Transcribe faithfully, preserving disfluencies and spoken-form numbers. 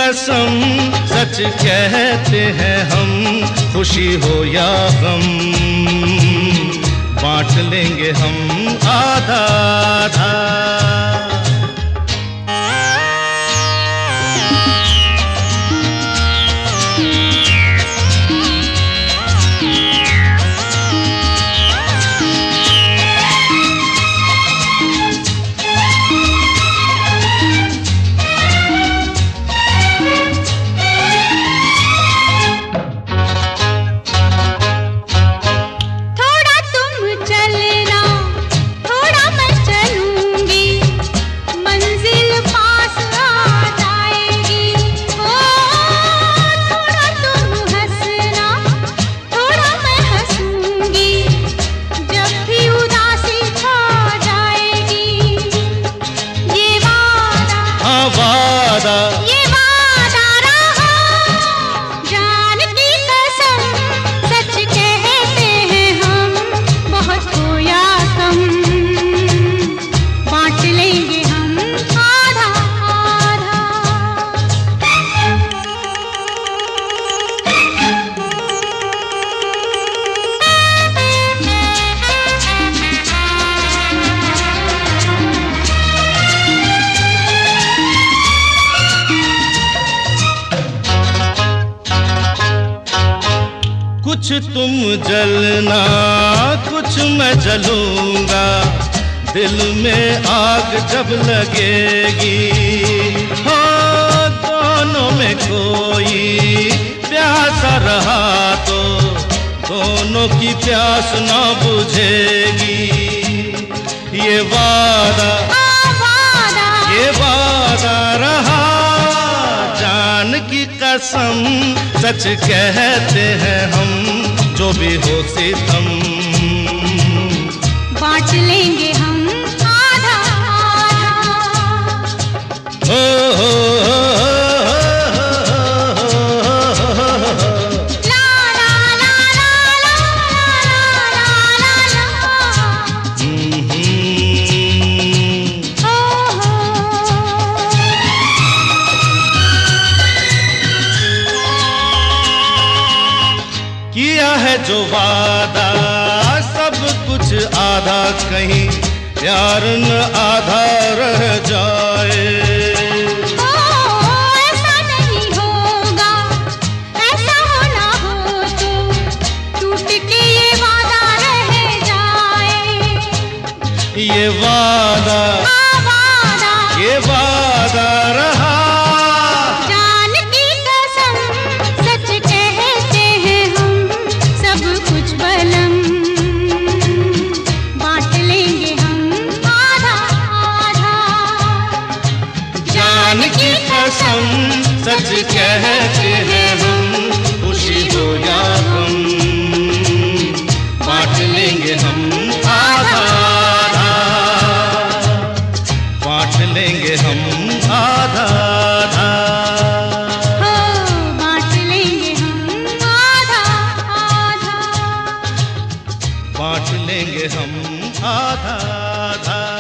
कसम सच कहते हैं हम, खुशी हो या गम बांट लेंगे हम आधा आधा। ये वादा रहा, जान की कसम सच कहते हैं हम, बहुत हो या कम बांट लेंगे हम आधा आधा। कुछ तुम जलना कुछ मैं जलूंगा, दिल में आग जब लगेगी, हाँ दोनों में कोई प्यासा रहा तो दोनों की प्यास ना बुझेगी। ये वादा ये वादा रहा, जान की कसम सच कहते हैं हम, जो भी हो सितम बांट लेंगे हम आधा आधा। हो हो किया है जो वादा सब कुछ आधा, कहीं प्यार न आधा रह जाए। ओ, ऐसा नहीं होगा, ऐसा होना हो तो टूट के ये वादा रह जाए। ये वादा हाँ वादा ये वादा रहा, की कसम सच कहते हैं हम, खुशी हो या गम बांट लेंगे हम आधा आधा, बांट लेंगे हम आधा आधा, हो बांट लेंगे हम आधा आधा, बांट लेंगे हम आधा आधा।